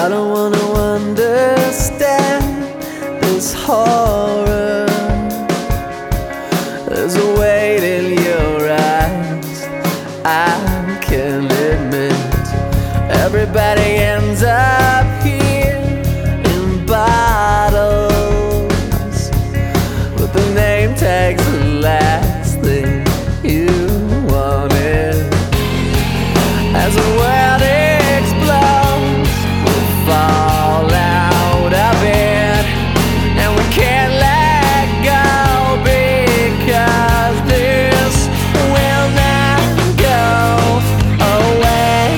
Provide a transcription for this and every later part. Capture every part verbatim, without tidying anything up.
I don't wanna understand this horror. There's a weight in your eyes, I can admit. Everybody ends up here in bottles, but the name tag's the last thing you wanted. As the world explodes, we'll fall out of it, and we can't let go, because this will not go away.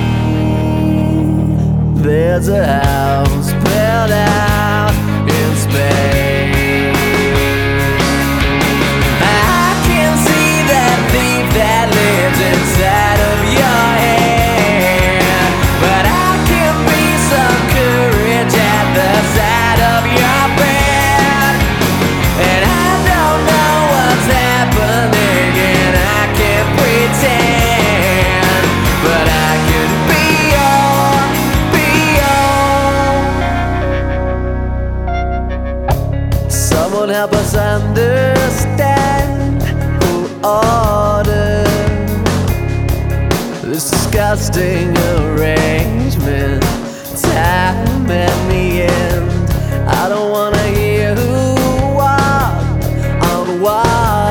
There's a house built out in space. I can see that thief that lives inside of your head, but I can be some courage at the side of your bed. And I don't know what's happening, and I can't pretend, but I can be your, be your. Someone help us understand who ordered this disgusting arrangement. Time at the end. I don't wanna hear who walked on water.